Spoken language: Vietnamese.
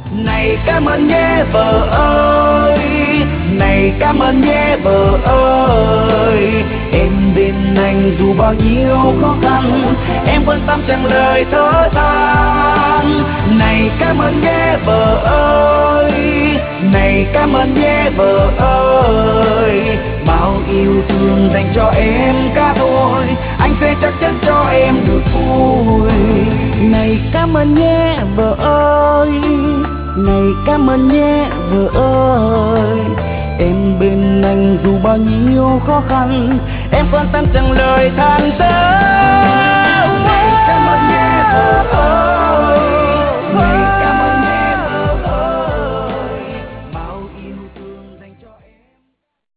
Này cảm ơn nhé vợ ơi, này cảm ơn nhé vợ ơi. Em bên anh dù bao nhiêu khó khăn, em quan tâm chẳng lời thở than. Này cảm ơn nhé vợ ơi, này cảm ơn nhé vợ ơi. Bao yêu thương dành cho em cả thôi, anh sẽ chắc chắn cho em được vui. Này cảm ơn nhé vợ ơi, này cảm ơn nhé vợ ơi. Em bên anh dù bao nhiêu khó khăn, em quan tâm chẳng lời than.